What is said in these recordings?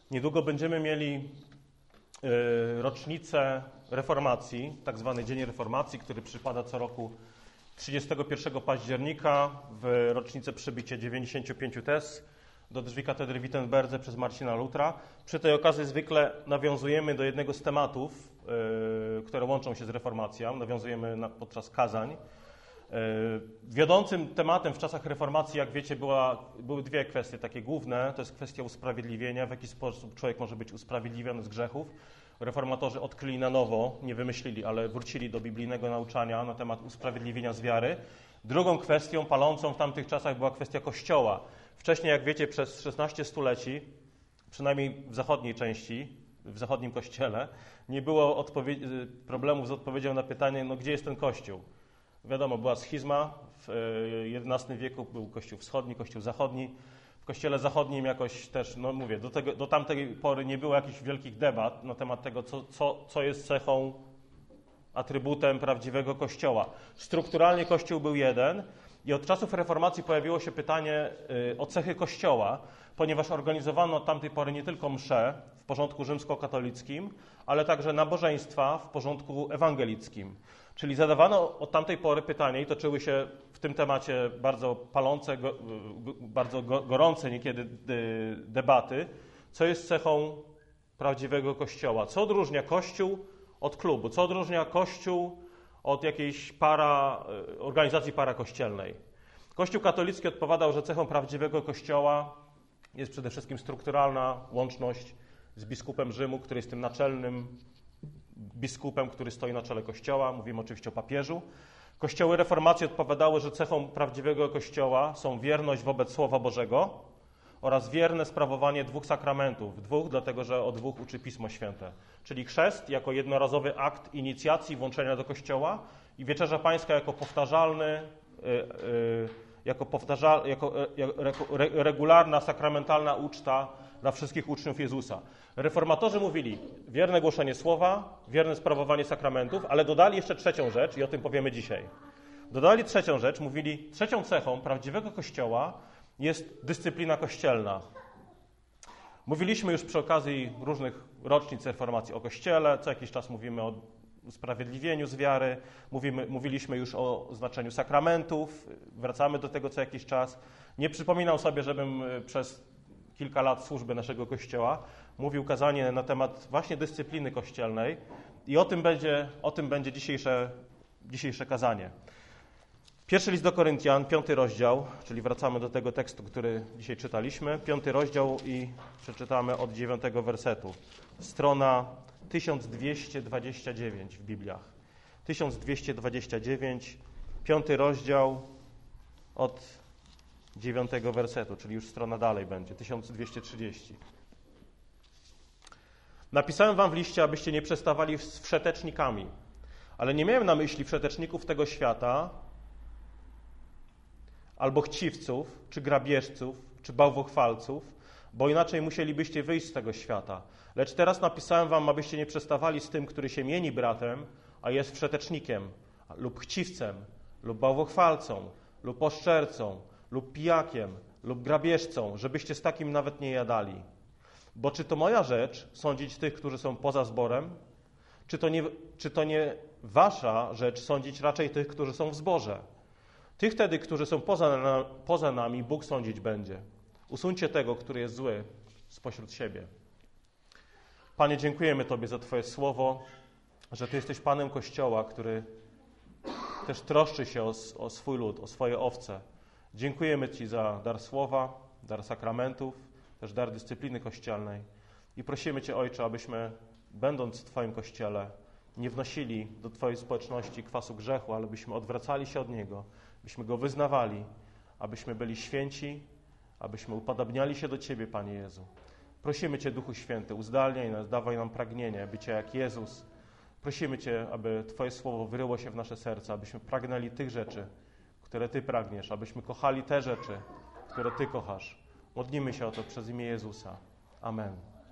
Niedługo będziemy mieli rocznicę reformacji, tak zwany Dzień Reformacji, który przypada co roku 31 października w rocznicę przybycia 95 tez do drzwi katedry w Wittenberdze przez Marcina Lutra. Przy tej okazji zwykle nawiązujemy do jednego z tematów, które łączą się z reformacją, nawiązujemy podczas kazań. Wiodącym tematem w czasach reformacji, jak wiecie, były dwie kwestie takie główne. To jest kwestia usprawiedliwienia, w jaki sposób człowiek może być usprawiedliwiony z grzechów. Reformatorzy odkryli na nowo, nie wymyślili, ale wrócili do biblijnego nauczania na temat usprawiedliwienia z wiary. Drugą kwestią palącą w tamtych czasach była kwestia Kościoła. Wcześniej, jak wiecie, przez 16 stuleci, przynajmniej w zachodniej części, w zachodnim Kościele, nie było problemów z odpowiedzią na pytanie, gdzie jest ten Kościół. Wiadomo, była schizma, w XI wieku był Kościół wschodni, Kościół zachodni. W Kościele zachodnim jakoś też, do tamtej pory nie było jakichś wielkich debat na temat tego, co jest cechą, atrybutem prawdziwego Kościoła. Strukturalnie Kościół był jeden i od czasów reformacji pojawiło się pytanie o cechy Kościoła, ponieważ organizowano od tamtej pory nie tylko msze w porządku rzymskokatolickim, ale także nabożeństwa w porządku ewangelickim. Czyli zadawano od tamtej pory pytanie i toczyły się w tym temacie bardzo palące, bardzo gorące niekiedy debaty, co jest cechą prawdziwego Kościoła. Co odróżnia Kościół od klubu? Co odróżnia Kościół od jakiejś organizacji parakościelnej? Kościół katolicki odpowiadał, że cechą prawdziwego Kościoła jest przede wszystkim strukturalna łączność z biskupem Rzymu, który jest tym naczelnym biskupem, który stoi na czele Kościoła. Mówimy oczywiście o papieżu. Kościoły reformacji odpowiadały, że cechą prawdziwego Kościoła są wierność wobec Słowa Bożego oraz wierne sprawowanie dwóch sakramentów. Dlatego że o dwóch uczy Pismo Święte. Czyli chrzest jako jednorazowy akt inicjacji włączenia do Kościoła i Wieczerza Pańska jako powtarzalny, regularna, sakramentalna uczta dla wszystkich uczniów Jezusa. Reformatorzy mówili wierne głoszenie słowa, wierne sprawowanie sakramentów, ale dodali jeszcze trzecią rzecz i o tym powiemy dzisiaj. Dodali trzecią rzecz, mówili, trzecią cechą prawdziwego Kościoła jest dyscyplina kościelna. Mówiliśmy już przy okazji różnych rocznic reformacji o Kościele, co jakiś czas mówimy o usprawiedliwieniu z wiary, mówiliśmy już o znaczeniu sakramentów, wracamy do tego co jakiś czas. Nie przypominam sobie, żebym przez kilka lat służby naszego Kościoła mówił kazanie na temat właśnie dyscypliny kościelnej i o tym będzie dzisiejsze kazanie. Pierwszy list do Koryntian, 5 rozdział, czyli wracamy do tego tekstu, który dzisiaj czytaliśmy. 5 rozdział i przeczytamy od 9 wersetu. Strona 1229 w Bibliach. 1229, 5 rozdział od 9 wersetu, czyli już strona dalej będzie, 1230. Napisałem wam w liście, abyście nie przestawali z wszetecznikami, ale nie miałem na myśli wszeteczników tego świata, albo chciwców, czy grabieżców, czy bałwochwalców, bo inaczej musielibyście wyjść z tego świata. Lecz teraz napisałem wam, abyście nie przestawali z tym, który się mieni bratem, a jest wszetecznikiem, lub chciwcem, lub bałwochwalcą, lub oszczercą, lub pijakiem, lub grabieżcą, żebyście z takim nawet nie jadali. Bo czy to moja rzecz sądzić tych, którzy są poza zborem? Czy to nie wasza rzecz sądzić raczej tych, którzy są w zborze? Tych wtedy, którzy są poza nami, Bóg sądzić będzie. Usuńcie tego, który jest zły spośród siebie. Panie, dziękujemy Tobie za Twoje słowo, że Ty jesteś Panem Kościoła, który też troszczy się o swój lud, o swoje owce. Dziękujemy Ci za dar słowa, dar sakramentów, też dar dyscypliny kościelnej i prosimy Cię, Ojcze, abyśmy, będąc w Twoim Kościele, nie wnosili do Twojej społeczności kwasu grzechu, ale byśmy odwracali się od niego, byśmy go wyznawali, abyśmy byli święci, abyśmy upodabniali się do Ciebie, Panie Jezu. Prosimy Cię, Duchu Święty, uzdalniaj nas, dawaj nam pragnienie bycia jak Jezus. Prosimy Cię, aby Twoje słowo wyryło się w nasze serca, abyśmy pragnęli tych rzeczy, które Ty pragniesz, abyśmy kochali te rzeczy, które Ty kochasz. Modlimy się o to przez imię Jezusa. Amen.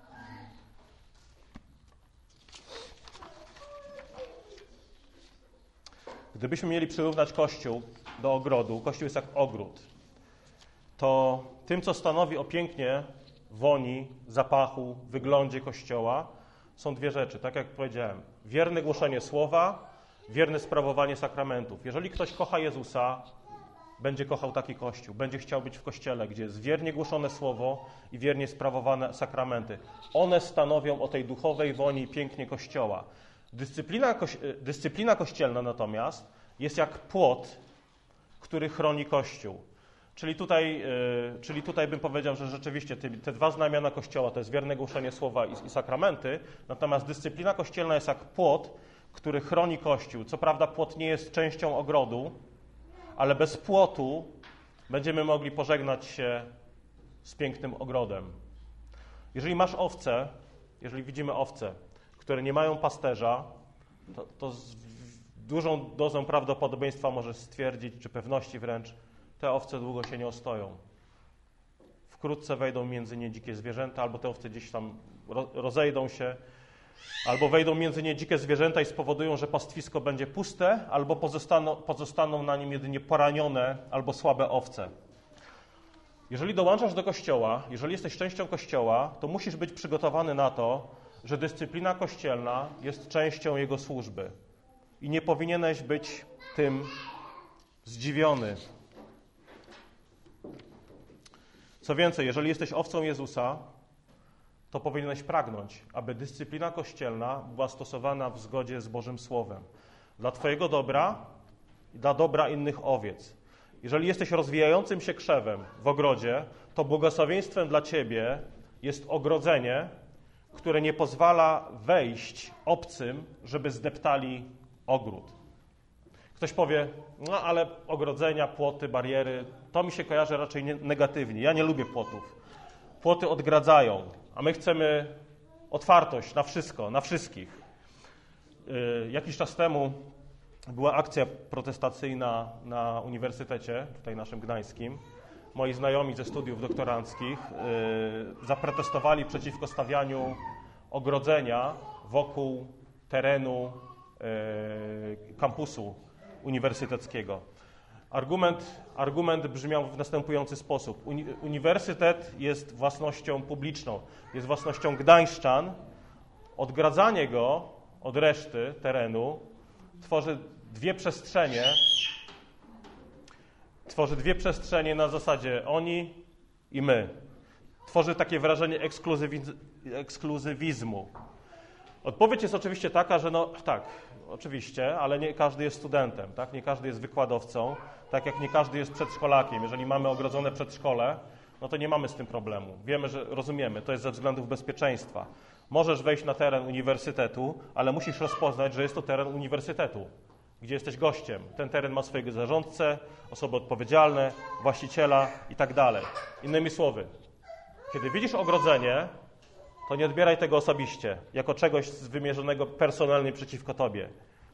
Gdybyśmy mieli przyrównać Kościół do ogrodu, Kościół jest jak ogród, to tym, co stanowi o pięknie woni, zapachu, wyglądzie Kościoła są dwie rzeczy, tak jak powiedziałem. Wierne głoszenie słowa, wierne sprawowanie sakramentów. Jeżeli ktoś kocha Jezusa, będzie kochał taki Kościół, będzie chciał być w Kościele, gdzie jest wiernie głoszone słowo i wiernie sprawowane sakramenty. One stanowią o tej duchowej woni i pięknie Kościoła. Dyscyplina kościelna natomiast jest jak płot, który chroni Kościół. Czyli tutaj bym powiedział, że rzeczywiście te dwa znamiona Kościoła to jest wierne głoszenie słowa i sakramenty, natomiast dyscyplina kościelna jest jak płot, który chroni Kościół. Co prawda płot nie jest częścią ogrodu, ale bez płotu będziemy mogli pożegnać się z pięknym ogrodem. Jeżeli masz owce, jeżeli widzimy owce, które nie mają pasterza, to z dużą dozą prawdopodobieństwa możesz stwierdzić, czy pewności wręcz, te owce długo się nie ostoją. Wkrótce wejdą między nie dzikie zwierzęta, albo te owce gdzieś tam rozejdą się, albo wejdą między nie dzikie zwierzęta i spowodują, że pastwisko będzie puste, albo pozostaną na nim jedynie poranione albo słabe owce. Jeżeli dołączasz do Kościoła, jeżeli jesteś częścią Kościoła, to musisz być przygotowany na to, że dyscyplina kościelna jest częścią jego służby. I nie powinieneś być tym zdziwiony. Co więcej, jeżeli jesteś owcą Jezusa, to powinieneś pragnąć, aby dyscyplina kościelna była stosowana w zgodzie z Bożym Słowem. Dla twojego dobra i dla dobra innych owiec. Jeżeli jesteś rozwijającym się krzewem w ogrodzie, to błogosławieństwem dla ciebie jest ogrodzenie, które nie pozwala wejść obcym, żeby zdeptali ogród. Ktoś powie, no ale ogrodzenia, płoty, bariery, to mi się kojarzy raczej negatywnie. Ja nie lubię płotów. Płoty odgradzają, a my chcemy otwartość na wszystko, na wszystkich. Jakiś czas temu była akcja protestacyjna na uniwersytecie, tutaj naszym gdańskim. Moi znajomi ze studiów doktoranckich zaprotestowali przeciwko stawianiu ogrodzenia wokół terenu kampusu uniwersyteckiego. Argument brzmiał w następujący sposób. Uniwersytet jest własnością publiczną, jest własnością gdańszczan. Odgradzanie go od reszty terenu tworzy dwie przestrzenie na zasadzie oni i my. Tworzy takie wrażenie ekskluzywizmu. Odpowiedź jest oczywiście taka, że no tak, oczywiście, ale nie każdy jest studentem, tak? Nie każdy jest wykładowcą, tak jak nie każdy jest przedszkolakiem. Jeżeli mamy ogrodzone przedszkole, no to nie mamy z tym problemu. Wiemy, że rozumiemy, to jest ze względów bezpieczeństwa. Możesz wejść na teren uniwersytetu, ale musisz rozpoznać, że jest to teren uniwersytetu, gdzie jesteś gościem. Ten teren ma swojego zarządcę, osoby odpowiedzialne, właściciela i tak dalej. Innymi słowy, kiedy widzisz ogrodzenie, to nie odbieraj tego osobiście, jako czegoś wymierzonego personalnie przeciwko tobie.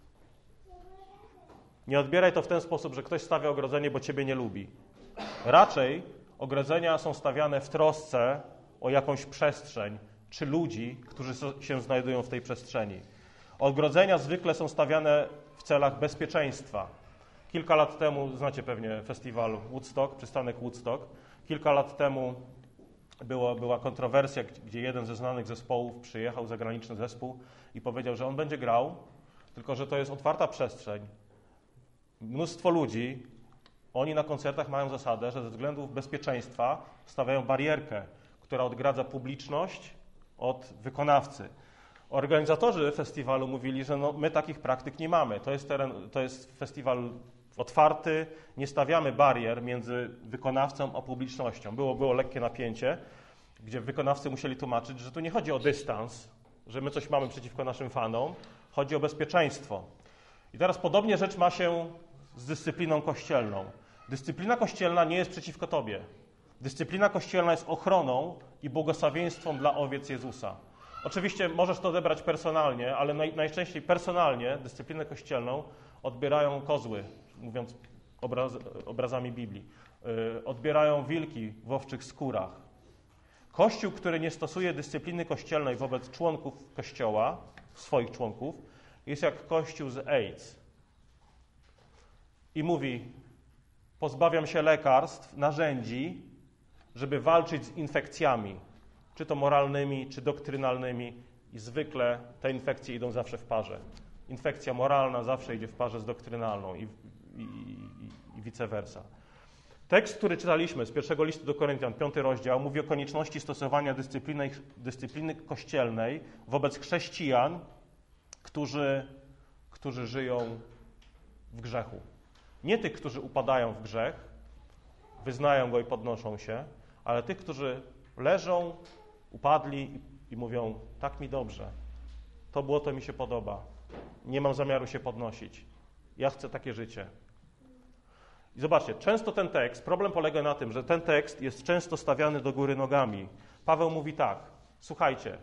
Nie odbieraj to w ten sposób, że ktoś stawia ogrodzenie, bo ciebie nie lubi. Raczej ogrodzenia są stawiane w trosce o jakąś przestrzeń, czy ludzi, którzy się znajdują w tej przestrzeni. Ogrodzenia zwykle są stawiane w celach bezpieczeństwa. Kilka lat temu, znacie pewnie festiwal Woodstock, przystanek Woodstock. Kilka lat temu była kontrowersja, gdzie jeden ze znanych zespołów przyjechał, zagraniczny zespół, i powiedział, że on będzie grał, tylko że to jest otwarta przestrzeń. Mnóstwo ludzi, oni na koncertach mają zasadę, że ze względów bezpieczeństwa stawiają barierkę, która odgradza publiczność od wykonawcy. Organizatorzy festiwalu mówili, że no, my takich praktyk nie mamy. To jest festiwal otwarty, nie stawiamy barier między wykonawcą a publicznością. Było lekkie napięcie, gdzie wykonawcy musieli tłumaczyć, że tu nie chodzi o dystans, że my coś mamy przeciwko naszym fanom, chodzi o bezpieczeństwo. I teraz podobnie rzecz ma się z dyscypliną kościelną. Dyscyplina kościelna nie jest przeciwko tobie. Dyscyplina kościelna jest ochroną i błogosławieństwem dla owiec Jezusa. Oczywiście możesz to odebrać personalnie, ale najczęściej personalnie dyscyplinę kościelną odbierają kozły, mówiąc obrazami Biblii. Odbierają wilki w owczych skórach. Kościół, który nie stosuje dyscypliny kościelnej wobec członków Kościoła, swoich członków, jest jak kościół z AIDS. I mówi, pozbawiam się lekarstw, narzędzi, żeby walczyć z infekcjami. czy to moralnymi, czy doktrynalnymi i zwykle te infekcje idą zawsze w parze. Infekcja moralna zawsze idzie w parze z doktrynalną i vice versa. Tekst, który czytaliśmy z pierwszego listu do Koryntian, 5 rozdział, mówi o konieczności stosowania dyscypliny kościelnej wobec chrześcijan, którzy żyją w grzechu. Nie tych, którzy upadają w grzech, wyznają go i podnoszą się, ale tych, którzy leżą, upadli i mówią, tak mi dobrze, to błoto mi się podoba, nie mam zamiaru się podnosić, ja chcę takie życie. I zobaczcie, często ten tekst, problem polega na tym, że ten tekst jest często stawiany do góry nogami. Paweł mówi tak, słuchajcie,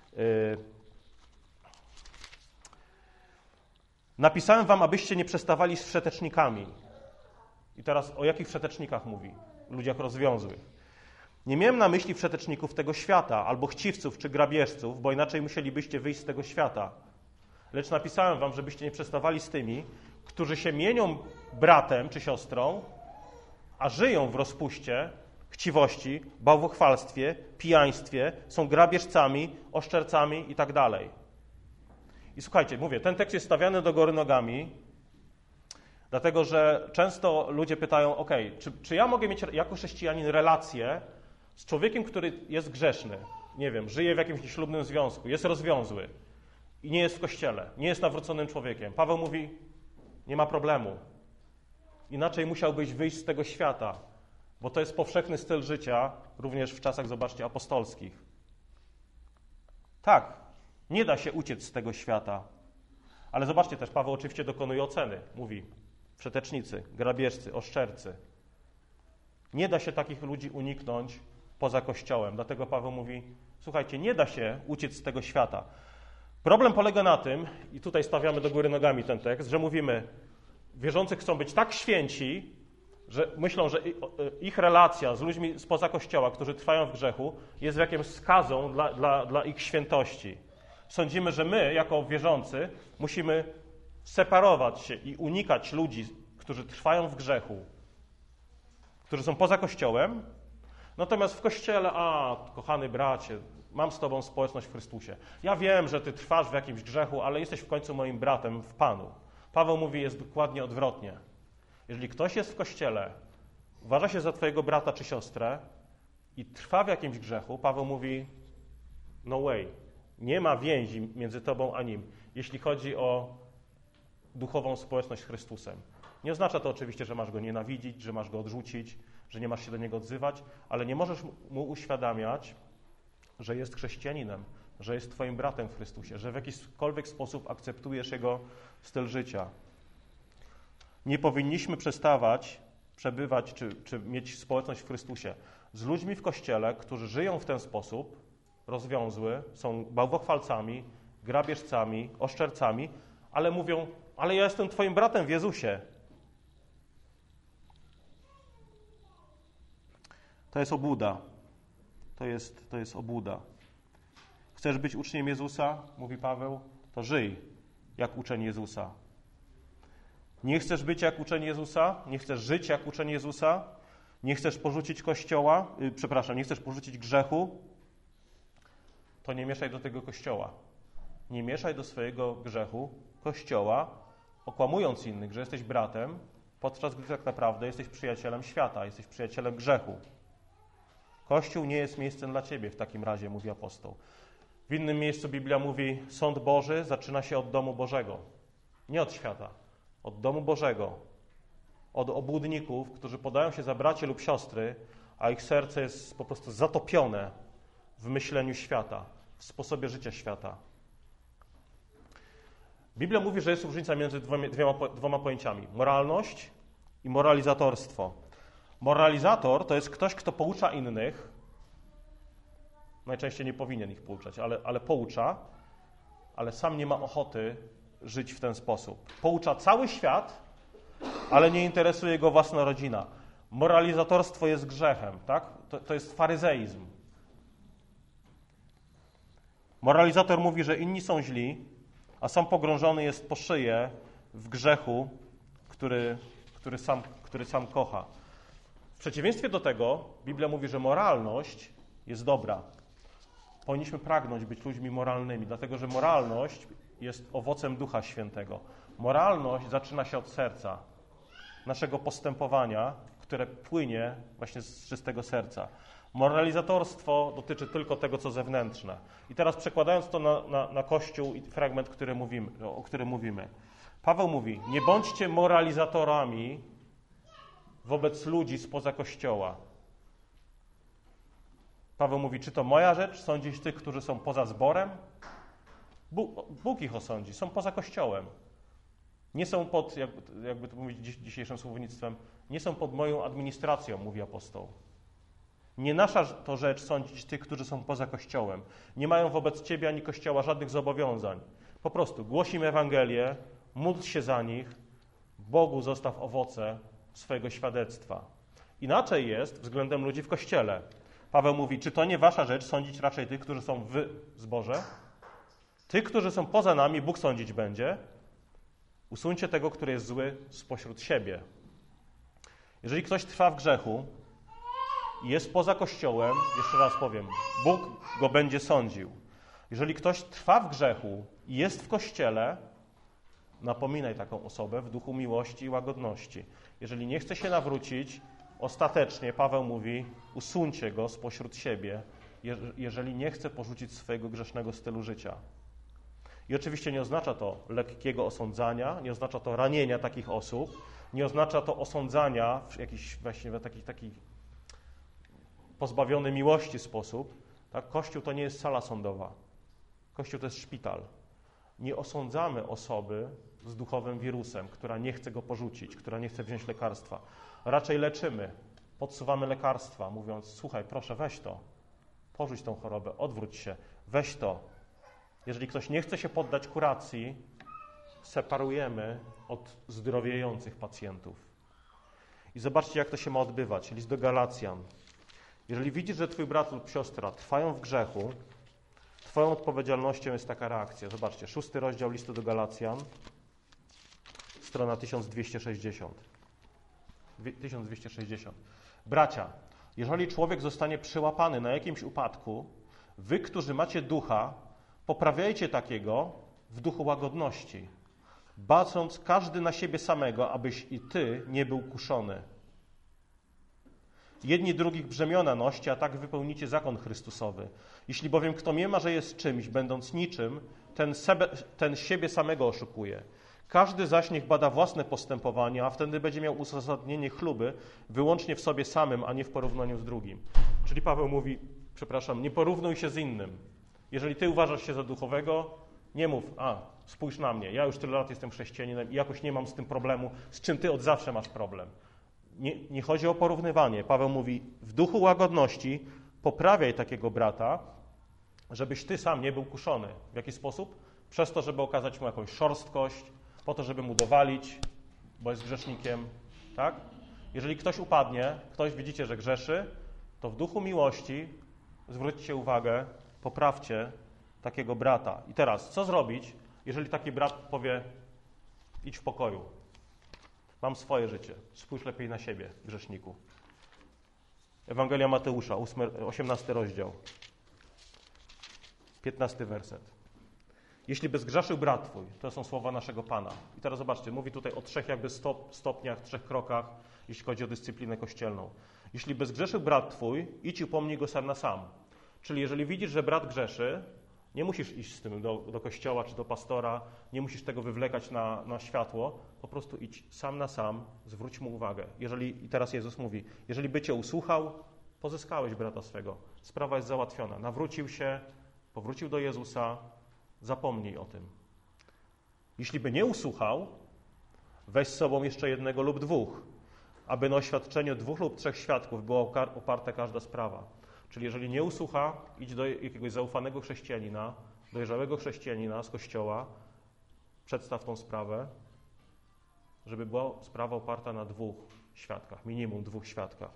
napisałem wam, abyście nie przestawali z wszetecznikami. I teraz o jakich wszetecznikach mówi? Ludziach rozwiązłych. Nie miałem na myśli wszeteczników tego świata, albo chciwców czy grabieżców, bo inaczej musielibyście wyjść z tego świata. Lecz napisałem wam, żebyście nie przestawali z tymi, którzy się mienią bratem czy siostrą, a żyją w rozpuście, chciwości, bałwochwalstwie, pijaństwie, są grabieżcami, oszczercami i tak dalej. I słuchajcie, mówię, ten tekst jest stawiany do góry nogami, dlatego że często ludzie pytają, czy ja mogę mieć jako chrześcijanin relację z człowiekiem, który jest grzeszny, nie wiem, żyje w jakimś nieślubnym związku, jest rozwiązły i nie jest w kościele, nie jest nawróconym człowiekiem. Paweł mówi, nie ma problemu. Inaczej musiałbyś wyjść z tego świata, bo to jest powszechny styl życia, również w czasach, zobaczcie, apostolskich. Tak, nie da się uciec z tego świata. Ale zobaczcie też, Paweł oczywiście dokonuje oceny. Mówi, wszetecznicy, grabieżcy, oszczercy. Nie da się takich ludzi uniknąć poza Kościołem. Dlatego Paweł mówi, słuchajcie, nie da się uciec z tego świata. Problem polega na tym, i tutaj stawiamy do góry nogami ten tekst, że mówimy, wierzący chcą być tak święci, że myślą, że ich relacja z ludźmi spoza Kościoła, którzy trwają w grzechu, jest jakimś skazą dla ich świętości. Sądzimy, że my, jako wierzący, musimy separować się i unikać ludzi, którzy trwają w grzechu, którzy są poza Kościołem, natomiast w Kościele, kochany bracie, mam z tobą społeczność w Chrystusie. Ja wiem, że ty trwasz w jakimś grzechu, ale jesteś w końcu moim bratem w Panu. Paweł mówi, jest dokładnie odwrotnie. Jeżeli ktoś jest w Kościele, uważa się za twojego brata czy siostrę i trwa w jakimś grzechu, Paweł mówi, no way, nie ma więzi między tobą a nim, jeśli chodzi o duchową społeczność z Chrystusem. Nie oznacza to oczywiście, że masz go nienawidzić, że masz go odrzucić, że nie masz się do niego odzywać, ale nie możesz mu uświadamiać, że jest chrześcijaninem, że jest twoim bratem w Chrystusie, że w jakikolwiek sposób akceptujesz jego styl życia. Nie powinniśmy przestawać przebywać czy mieć społeczność w Chrystusie z ludźmi w Kościele, którzy żyją w ten sposób, rozwiązły, są bałwochwalcami, grabieżcami, oszczercami, ale mówią, ale ja jestem twoim bratem w Jezusie. To jest obłuda. To jest obłuda. Chcesz być uczniem Jezusa, mówi Paweł, to żyj jak uczeń Jezusa. Nie chcesz być jak uczeń Jezusa, nie chcesz żyć jak uczeń Jezusa, nie chcesz porzucić Kościoła, nie chcesz porzucić grzechu, to nie mieszaj do tego Kościoła. Nie mieszaj do swojego grzechu Kościoła, okłamując innych, że jesteś bratem, podczas gdy tak naprawdę jesteś przyjacielem świata, jesteś przyjacielem grzechu. Kościół nie jest miejscem dla ciebie w takim razie, mówi apostoł. W innym miejscu Biblia mówi, sąd Boży zaczyna się od domu Bożego. Nie od świata, od domu Bożego. Od obłudników, którzy podają się za bracie lub siostry, a ich serce jest po prostu zatopione w myśleniu świata, w sposobie życia świata. Biblia mówi, że jest różnica między dwoma pojęciami. Moralność i moralizatorstwo. Moralizator to jest ktoś, kto poucza innych, najczęściej nie powinien ich pouczać, ale poucza, ale sam nie ma ochoty żyć w ten sposób. Poucza cały świat, ale nie interesuje go własna rodzina. Moralizatorstwo jest grzechem, tak? To jest faryzeizm. Moralizator mówi, że inni są źli, a sam pogrążony jest po szyję w grzechu, który sam kocha. W przeciwieństwie do tego Biblia mówi, że moralność jest dobra. Powinniśmy pragnąć być ludźmi moralnymi, dlatego że moralność jest owocem Ducha Świętego. Moralność zaczyna się od serca, naszego postępowania, które płynie właśnie z czystego serca. Moralizatorstwo dotyczy tylko tego, co zewnętrzne. I teraz przekładając to na Kościół i fragment, o którym mówimy. Paweł mówi, nie bądźcie moralizatorami wobec ludzi spoza Kościoła. Paweł mówi, czy to moja rzecz sądzić tych, którzy są poza zborem? Bóg ich osądzi, są poza Kościołem. Nie są pod, jakby to mówić dzisiejszym słownictwem, nie są pod moją administracją, mówi apostoł. Nie nasza to rzecz sądzić tych, którzy są poza Kościołem. Nie mają wobec Ciebie ani Kościoła żadnych zobowiązań. Po prostu głoś im Ewangelię, módl się za nich, Bogu zostaw owoce swojego świadectwa. Inaczej jest względem ludzi w Kościele. Paweł mówi, czy to nie wasza rzecz sądzić raczej tych, którzy są w zborze? Tych, którzy są poza nami, Bóg sądzić będzie. Usuńcie tego, który jest zły spośród siebie. Jeżeli ktoś trwa w grzechu i jest poza Kościołem, jeszcze raz powiem, Bóg go będzie sądził. Jeżeli ktoś trwa w grzechu i jest w Kościele, napominaj taką osobę w duchu miłości i łagodności. Jeżeli nie chce się nawrócić, ostatecznie Paweł mówi, usuńcie go spośród siebie, jeżeli nie chce porzucić swojego grzesznego stylu życia. I oczywiście nie oznacza to lekkiego osądzania, nie oznacza to ranienia takich osób, nie oznacza to osądzania w jakiś właśnie taki pozbawiony miłości sposób. Tak? Kościół to nie jest sala sądowa. Kościół to jest szpital. Nie osądzamy osoby z duchowym wirusem, która nie chce go porzucić, która nie chce wziąć lekarstwa. Raczej leczymy, podsuwamy lekarstwa, mówiąc, słuchaj, proszę, weź to, porzuć tą chorobę, odwróć się, weź to. Jeżeli ktoś nie chce się poddać kuracji, separujemy od zdrowiejących pacjentów. I zobaczcie, jak to się ma odbywać. List do Galacjan. Jeżeli widzisz, że twój brat lub siostra trwają w grzechu, twoją odpowiedzialnością jest taka reakcja. Zobaczcie, 6 rozdział listu do Galacjan, strona 1260. 1260. Bracia, jeżeli człowiek zostanie przyłapany na jakimś upadku, wy, którzy macie ducha, poprawiajcie takiego w duchu łagodności, bacząc każdy na siebie samego, abyś i ty nie był kuszony. Jedni drugich brzemiona noście, a tak wypełnicie zakon Chrystusowy. Jeśli bowiem kto mniema, że jest czymś, będąc niczym, ten siebie samego oszukuje. Każdy zaś niech bada własne postępowania, a wtedy będzie miał uzasadnienie chluby wyłącznie w sobie samym, a nie w porównaniu z drugim. Czyli Paweł mówi, nie porównuj się z innym. Jeżeli ty uważasz się za duchowego, nie mów, spójrz na mnie, ja już tyle lat jestem chrześcijaninem i jakoś nie mam z tym problemu, z czym ty od zawsze masz problem. Nie chodzi o porównywanie. Paweł mówi, w duchu łagodności poprawiaj takiego brata, żebyś ty sam nie był kuszony. W jaki sposób? Przez to, żeby okazać mu jakąś szorstkość, po to, żeby mu dowalić, bo jest grzesznikiem. Tak? Jeżeli ktoś upadnie, widzicie, że grzeszy, to w duchu miłości zwróćcie uwagę, poprawcie takiego brata. I teraz, co zrobić, jeżeli taki brat powie, idź w pokoju, mam swoje życie, spójrz lepiej na siebie, grzeszniku. Ewangelia Mateusza, 18 rozdział, 15 werset. Jeśli by zgrzeszył brat twój, to są słowa naszego Pana. I teraz zobaczcie, mówi tutaj o 3 stopniach, 3 krokach, jeśli chodzi o dyscyplinę kościelną. Jeśli by zgrzeszył brat twój, idź i upomnij go sam na sam. Czyli jeżeli widzisz, że brat grzeszy, nie musisz iść z tym do kościoła czy do pastora, nie musisz tego wywlekać na światło, po prostu idź sam na sam, zwróć mu uwagę. I teraz Jezus mówi, jeżeli by cię usłuchał, pozyskałeś brata swego. Sprawa jest załatwiona. Nawrócił się, powrócił do Jezusa, zapomnij o tym. Jeśli by nie usłuchał, weź z sobą jeszcze 1 lub 2, aby na oświadczeniu 2 lub 3 świadków była oparta każda sprawa. Czyli jeżeli nie usłucha, idź do jakiegoś zaufanego chrześcijanina, dojrzałego chrześcijanina z kościoła, przedstaw tą sprawę, żeby była sprawa oparta na 2 świadkach, minimum 2 świadkach.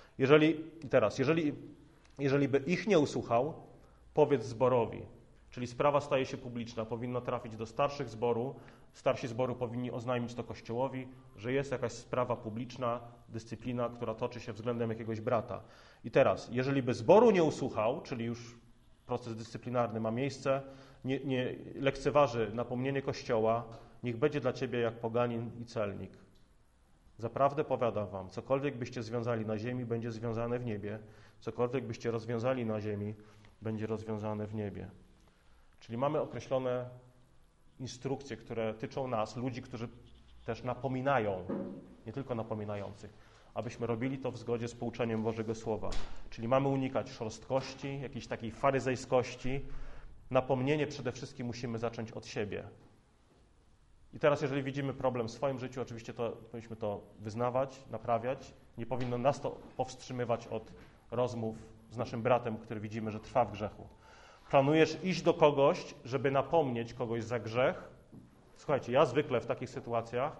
Jeżeli by ich nie usłuchał, powiedz zborowi. Czyli sprawa staje się publiczna, powinna trafić do starszych zboru, starsi zboru powinni oznajmić to Kościołowi, że jest jakaś sprawa publiczna, dyscyplina, która toczy się względem jakiegoś brata. I teraz, jeżeli by zboru nie usłuchał, czyli już proces dyscyplinarny ma miejsce, nie lekceważy napomnienie Kościoła, niech będzie dla ciebie jak poganin i celnik. Zaprawdę powiadam wam, cokolwiek byście związali na ziemi, będzie związane w niebie, cokolwiek byście rozwiązali na ziemi, będzie rozwiązane w niebie. Czyli mamy określone instrukcje, które tyczą nas, ludzi, którzy też napominają, nie tylko napominających, abyśmy robili to w zgodzie z pouczeniem Bożego Słowa. Czyli mamy unikać szorstkości, jakiejś takiej faryzejskości. Napomnienie przede wszystkim musimy zacząć od siebie. I teraz, jeżeli widzimy problem w swoim życiu, oczywiście to powinniśmy to wyznawać, naprawiać. Nie powinno nas to powstrzymywać od rozmów z naszym bratem, który widzimy, że trwa w grzechu. Planujesz iść do kogoś, żeby napomnieć kogoś za grzech? Słuchajcie, ja zwykle w takich sytuacjach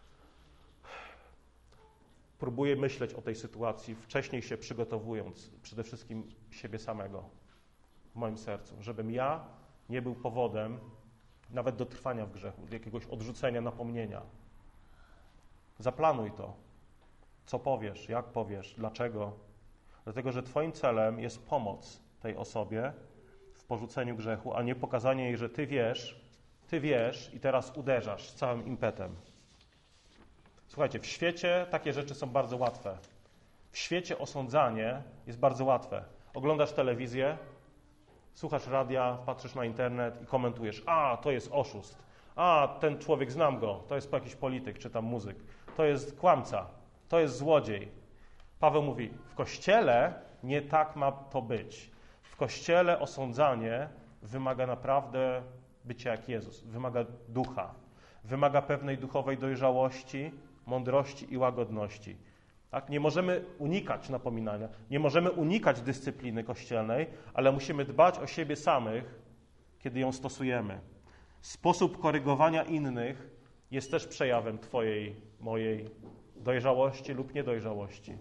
próbuję myśleć o tej sytuacji, wcześniej się przygotowując, przede wszystkim siebie samego w moim sercu, żebym ja nie był powodem nawet do trwania w grzechu, do jakiegoś odrzucenia, napomnienia. Zaplanuj to. Co powiesz, jak powiesz, dlaczego? Dlatego, że twoim celem jest pomoc tej osobie w porzuceniu grzechu, a nie pokazanie jej, że ty wiesz i teraz uderzasz z całym impetem. Słuchajcie, w świecie takie rzeczy są bardzo łatwe. W świecie osądzanie jest bardzo łatwe. Oglądasz telewizję, słuchasz radia, patrzysz na internet i komentujesz: a, to jest oszust, a, ten człowiek, znam go, to jest jakiś polityk czy tam muzyk, to jest kłamca, to jest złodziej. Paweł mówi, w Kościele nie tak ma to być. W Kościele osądzanie wymaga naprawdę bycia jak Jezus, wymaga ducha, wymaga pewnej duchowej dojrzałości, mądrości i łagodności. Tak? Nie możemy unikać napominania, nie możemy unikać dyscypliny kościelnej, ale musimy dbać o siebie samych, kiedy ją stosujemy. Sposób korygowania innych jest też przejawem twojej, mojej dojrzałości lub niedojrzałości.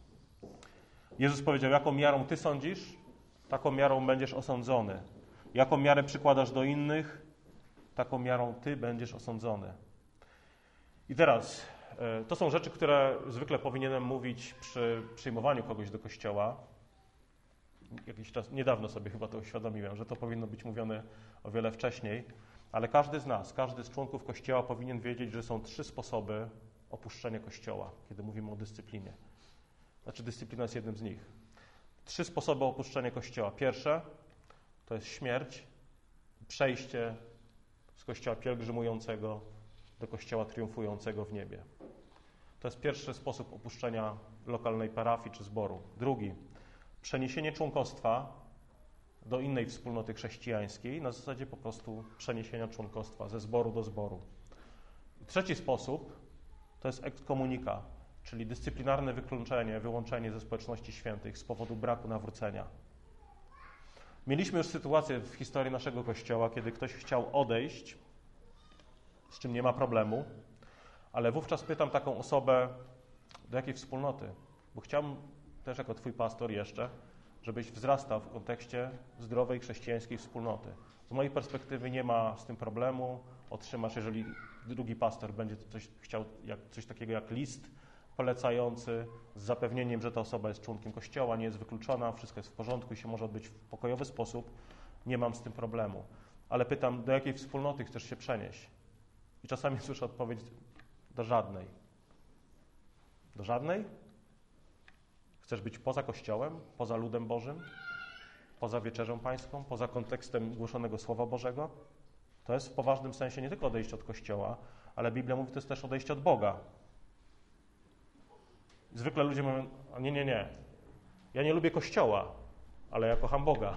Jezus powiedział, jaką miarą ty sądzisz, taką miarą będziesz osądzony. Jaką miarę przykładasz do innych, taką miarą ty będziesz osądzony. I teraz, to są rzeczy, które zwykle powinienem mówić przy przyjmowaniu kogoś do kościoła. Jakiś czas, niedawno sobie chyba to uświadomiłem, że to powinno być mówione o wiele wcześniej, ale każdy z nas, każdy z członków kościoła powinien wiedzieć, że są 3 sposoby opuszczenia kościoła, kiedy mówimy o dyscyplinie. Znaczy, dyscyplina jest jednym z nich. 3 sposoby opuszczenia kościoła. Pierwsze to jest śmierć, przejście z kościoła pielgrzymującego do kościoła triumfującego w niebie. To jest pierwszy sposób opuszczenia lokalnej parafii czy zboru. Drugi, przeniesienie członkostwa do innej wspólnoty chrześcijańskiej, na zasadzie po prostu przeniesienia członkostwa ze zboru do zboru. Trzeci sposób to jest ekskomunika, czyli dyscyplinarne wykluczenie, wyłączenie ze społeczności świętych z powodu braku nawrócenia. Mieliśmy już sytuację w historii naszego Kościoła, kiedy ktoś chciał odejść, z czym nie ma problemu, ale wówczas pytam taką osobę, do jakiej wspólnoty? Bo chciałbym też jako twój pastor jeszcze, żebyś wzrastał w kontekście zdrowej chrześcijańskiej wspólnoty. Z mojej perspektywy nie ma z tym problemu, otrzymasz, jeżeli drugi pastor będzie chciał coś takiego jak list polecający z zapewnieniem, że ta osoba jest członkiem Kościoła, nie jest wykluczona, wszystko jest w porządku i się może odbyć w pokojowy sposób, nie mam z tym problemu. Ale pytam, do jakiej wspólnoty chcesz się przenieść? I czasami słyszę odpowiedź, do żadnej. Do żadnej? Chcesz być poza Kościołem, poza ludem Bożym, poza wieczerzą pańską, poza kontekstem głoszonego Słowa Bożego? To jest w poważnym sensie nie tylko odejście od Kościoła, ale Biblia mówi, to jest też odejście od Boga. Zwykle ludzie mówią, nie, ja nie lubię Kościoła, ale ja kocham Boga.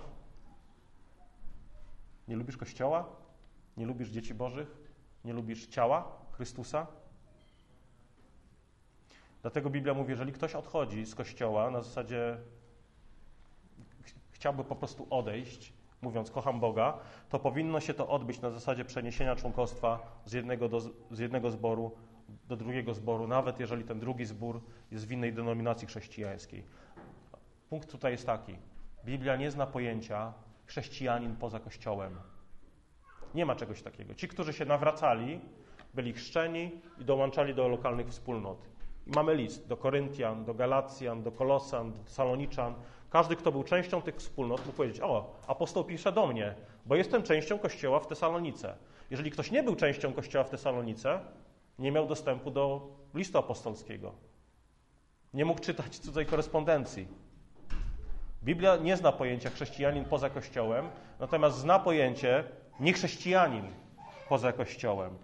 Nie lubisz Kościoła? Nie lubisz dzieci Bożych? Nie lubisz ciała Chrystusa? Dlatego Biblia mówi, jeżeli ktoś odchodzi z Kościoła na zasadzie chciałby po prostu odejść, mówiąc kocham Boga, to powinno się to odbyć na zasadzie przeniesienia członkostwa z jednego zboru do drugiego zboru, nawet jeżeli ten drugi zbór jest w innej denominacji chrześcijańskiej. Punkt tutaj jest taki. Biblia nie zna pojęcia chrześcijanin poza Kościołem. Nie ma czegoś takiego. Ci, którzy się nawracali, byli chrzczeni i dołączali do lokalnych wspólnot. I mamy list do Koryntian, do Galacjan, do Kolosan, do Saloniczan. Każdy, kto był częścią tych wspólnot, mógł powiedzieć: o, apostoł pisze do mnie, bo jestem częścią Kościoła w Tesalonice. Jeżeli ktoś nie był częścią Kościoła w Tesalonice, nie miał dostępu do listu apostolskiego. Nie mógł czytać cudzej korespondencji. Biblia nie zna pojęcia chrześcijanin poza Kościołem, natomiast zna pojęcie niechrześcijanin poza Kościołem.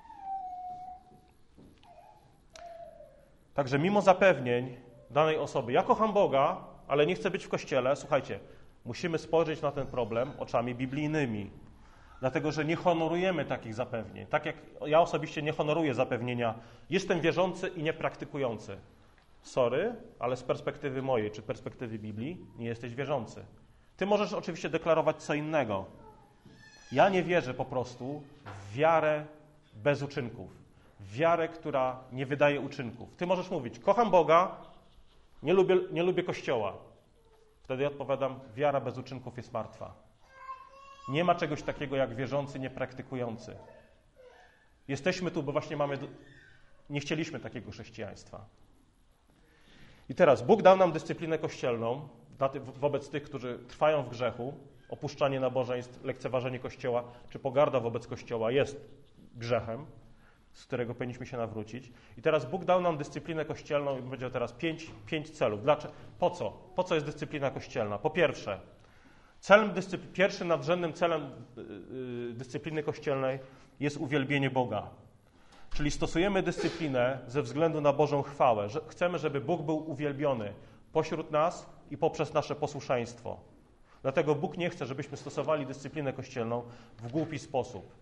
Także mimo zapewnień danej osoby, ja kocham Boga, ale nie chcę być w Kościele, słuchajcie, musimy spojrzeć na ten problem oczami biblijnymi, dlatego że nie honorujemy takich zapewnień. Tak jak ja osobiście nie honoruję zapewnienia, jestem wierzący i niepraktykujący. Sorry, ale z perspektywy mojej, czy perspektywy Biblii, nie jesteś wierzący. Ty możesz oczywiście deklarować co innego. Ja nie wierzę po prostu w wiarę bez uczynków. W wiarę, która nie wydaje uczynków. Ty możesz mówić: kocham Boga, nie lubię Kościoła. Wtedy ja odpowiadam: wiara bez uczynków jest martwa. Nie ma czegoś takiego jak wierzący, niepraktykujący. Jesteśmy tu, bo właśnie nie chcieliśmy takiego chrześcijaństwa. I teraz Bóg dał nam dyscyplinę kościelną wobec tych, którzy trwają w grzechu. Opuszczanie nabożeństw, lekceważenie Kościoła czy pogarda wobec Kościoła jest grzechem, z którego powinniśmy się nawrócić. I teraz Bóg dał nam dyscyplinę kościelną i powiedział teraz pięć celów. Dlaczego? Po co? Po co jest dyscyplina kościelna? Po pierwsze, pierwszym nadrzędnym celem dyscypliny kościelnej jest uwielbienie Boga. Czyli stosujemy dyscyplinę ze względu na Bożą chwałę. Chcemy, żeby Bóg był uwielbiony pośród nas i poprzez nasze posłuszeństwo. Dlatego Bóg nie chce, żebyśmy stosowali dyscyplinę kościelną w głupi sposób.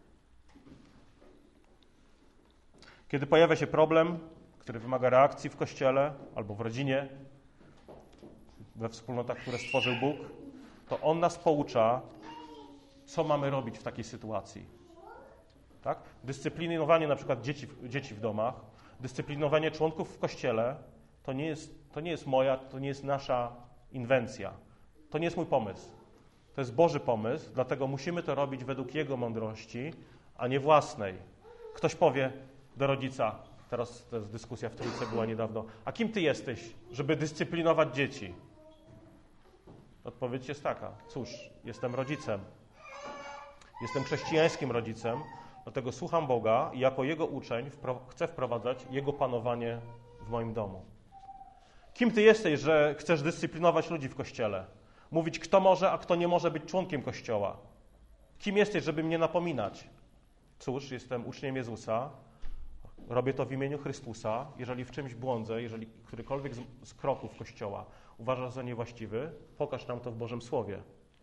Kiedy pojawia się problem, który wymaga reakcji w Kościele albo w rodzinie, we wspólnotach, które stworzył Bóg, to On nas poucza, co mamy robić w takiej sytuacji. Tak? Dyscyplinowanie na przykład dzieci w domach, dyscyplinowanie członków w Kościele, to nie jest moja, to nie jest nasza inwencja. To nie jest mój pomysł. To jest Boży pomysł, dlatego musimy to robić według Jego mądrości, a nie własnej. Ktoś powie do rodzica, teraz to jest dyskusja w Trójce była niedawno: a kim ty jesteś, żeby dyscyplinować dzieci? Odpowiedź jest taka: cóż, jestem rodzicem. Jestem chrześcijańskim rodzicem, dlatego słucham Boga i jako Jego uczeń chcę wprowadzać Jego panowanie w moim domu. Kim ty jesteś, że chcesz dyscyplinować ludzi w Kościele? Mówić, kto może, a kto nie może być członkiem Kościoła? Kim jesteś, żeby mnie napominać? Cóż, jestem uczniem Jezusa, robię to w imieniu Chrystusa. Jeżeli w czymś błądzę, jeżeli którykolwiek z kroków Kościoła uważasz za niewłaściwy, pokaż nam to w Bożym Słowie.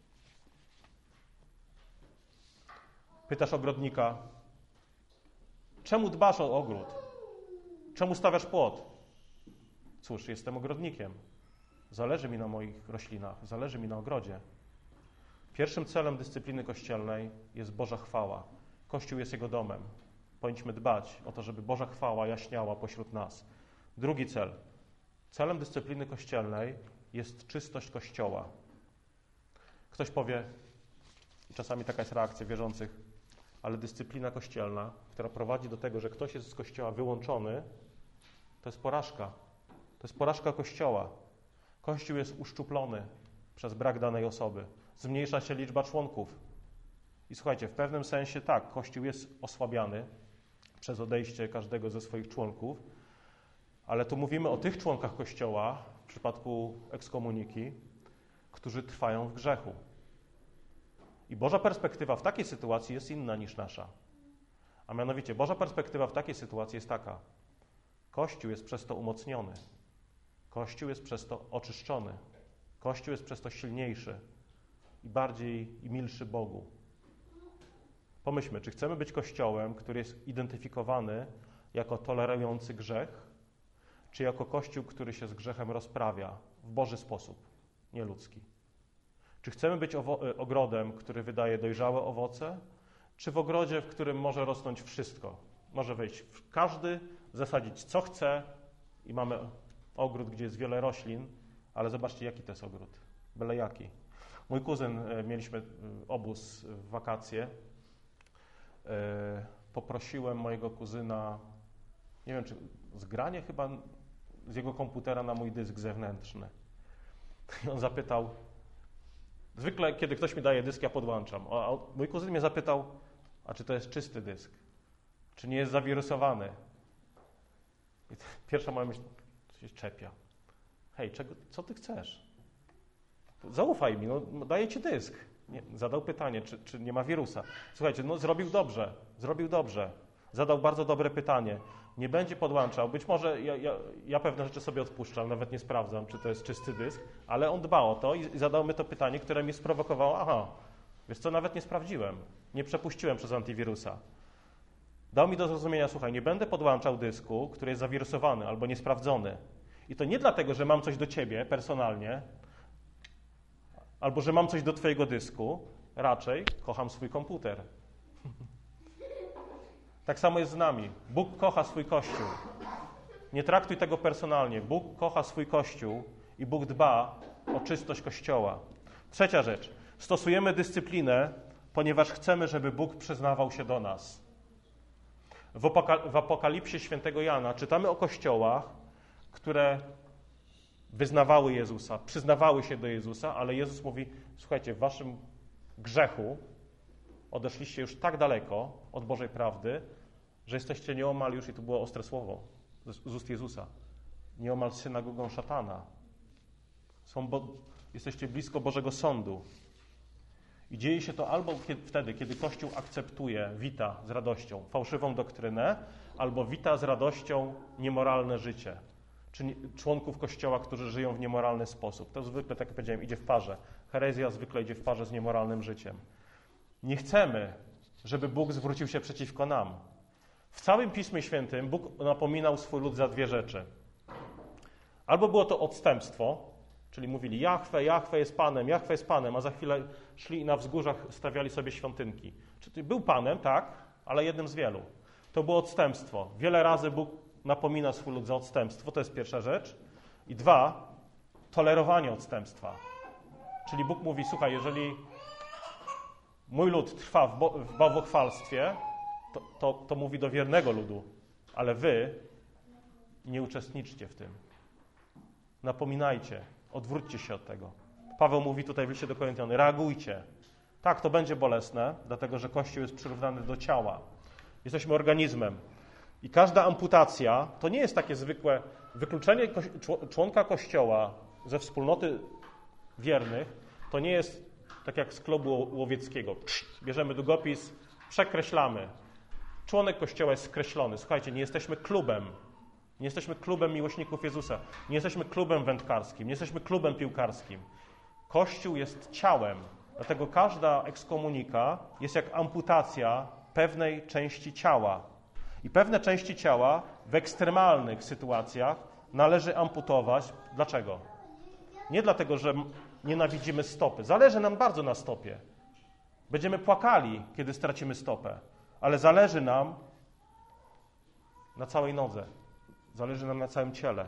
Pytasz ogrodnika: czemu dbasz o ogród? Czemu stawiasz płot? Cóż, jestem ogrodnikiem. Zależy mi na moich roślinach, zależy mi na ogrodzie. Pierwszym celem dyscypliny kościelnej jest Boża chwała. Kościół jest Jego domem. Powinniśmy dbać o to, żeby Boża chwała jaśniała pośród nas. Drugi cel. Celem dyscypliny kościelnej jest czystość Kościoła. Ktoś powie, i czasami taka jest reakcja wierzących, ale dyscyplina kościelna, która prowadzi do tego, że ktoś jest z Kościoła wyłączony, to jest porażka. To jest porażka Kościoła. Kościół jest uszczuplony przez brak danej osoby. Zmniejsza się liczba członków. I słuchajcie, w pewnym sensie tak, Kościół jest osłabiany przez odejście każdego ze swoich członków, ale tu mówimy o tych członkach Kościoła, w przypadku ekskomuniki, którzy trwają w grzechu. I Boża perspektywa w takiej sytuacji jest inna niż nasza. A mianowicie Boża perspektywa w takiej sytuacji jest taka: Kościół jest przez to umocniony. Kościół jest przez to oczyszczony. Kościół jest przez to silniejszy i bardziej i milszy Bogu. Pomyślmy, czy chcemy być Kościołem, który jest identyfikowany jako tolerujący grzech, czy jako Kościół, który się z grzechem rozprawia w Boży sposób, nie ludzki. Czy chcemy być ogrodem, który wydaje dojrzałe owoce, czy w ogrodzie, w którym może rosnąć wszystko? Może wejść każdy, zasadzić co chce i mamy ogród, gdzie jest wiele roślin, ale zobaczcie, jaki to jest ogród. Byle jaki. Mój kuzyn, mieliśmy obóz w wakacje. Poprosiłem mojego kuzyna, nie wiem, czy zgranie chyba z jego komputera na mój dysk zewnętrzny. I on zapytał, zwykle kiedy ktoś mi daje dysk, ja podłączam. A mój kuzyn mnie zapytał, a czy to jest czysty dysk? Czy nie jest zawirusowany? I pierwsza moja myśl się czepia. Hej, co ty chcesz? Zaufaj mi, daję ci dysk. Nie, zadał pytanie, czy nie ma wirusa. Słuchajcie, zrobił dobrze. Zadał bardzo dobre pytanie. Nie będzie podłączał. Być może ja pewne rzeczy sobie odpuszczam, nawet nie sprawdzam, czy to jest czysty dysk, ale on dba o to i zadał mi to pytanie, które mnie sprowokowało. Wiesz co, nawet nie sprawdziłem. Nie przepuściłem przez antywirusa. Dał mi do zrozumienia, słuchaj, nie będę podłączał dysku, który jest zawirusowany albo niesprawdzony. I to nie dlatego, że mam coś do ciebie personalnie, albo że mam coś do twojego dysku, raczej kocham swój komputer. Tak samo jest z nami. Bóg kocha swój Kościół. Nie traktuj tego personalnie. Bóg kocha swój Kościół i Bóg dba o czystość Kościoła. Trzecia rzecz. Stosujemy dyscyplinę, ponieważ chcemy, żeby Bóg przyznawał się do nas. W Apokalipsie świętego Jana czytamy o kościołach, które wyznawały Jezusa, przyznawały się do Jezusa, ale Jezus mówi, słuchajcie, w waszym grzechu odeszliście już tak daleko od Bożej prawdy, że jesteście nieomal już, i to było ostre słowo z ust Jezusa, nieomal synagogą szatana. Jesteście blisko Bożego Sądu. I dzieje się to albo wtedy, kiedy Kościół akceptuje, wita z radością fałszywą doktrynę, albo wita z radością niemoralne życie. Czy członków Kościoła, którzy żyją w niemoralny sposób. To zwykle, tak jak powiedziałem, idzie w parze. Herezja zwykle idzie w parze z niemoralnym życiem. Nie chcemy, żeby Bóg zwrócił się przeciwko nam. W całym Piśmie Świętym Bóg napominał swój lud za dwie rzeczy. Albo było to odstępstwo, czyli mówili Jahwe jest Panem, a za chwilę szli i na wzgórzach stawiali sobie świątynki. Czyli był Panem, tak, ale jednym z wielu. To było odstępstwo. Wiele razy Bóg napomina swój lud za odstępstwo, to jest pierwsza rzecz. I dwa, tolerowanie odstępstwa. Czyli Bóg mówi, słuchaj, jeżeli mój lud trwa w bałwochwalstwie, to mówi do wiernego ludu, ale wy nie uczestniczcie w tym. Napominajcie, odwróćcie się od tego. Paweł mówi tutaj w liście do Koryntian, reagujcie. Tak, to będzie bolesne, dlatego że Kościół jest przyrównany do ciała. Jesteśmy organizmem. I każda amputacja to nie jest takie zwykłe wykluczenie członka Kościoła ze wspólnoty wiernych, to nie jest tak jak z klubu łowieckiego. Bierzemy długopis, przekreślamy. Członek Kościoła jest skreślony. Słuchajcie, nie jesteśmy klubem. Nie jesteśmy klubem miłośników Jezusa. Nie jesteśmy klubem wędkarskim. Nie jesteśmy klubem piłkarskim. Kościół jest ciałem. Dlatego każda ekskomunika jest jak amputacja pewnej części ciała. I pewne części ciała w ekstremalnych sytuacjach należy amputować. Dlaczego? Nie dlatego, że nienawidzimy stopy. Zależy nam bardzo na stopie. Będziemy płakali, kiedy stracimy stopę. Ale zależy nam na całej nodze. Zależy nam na całym ciele.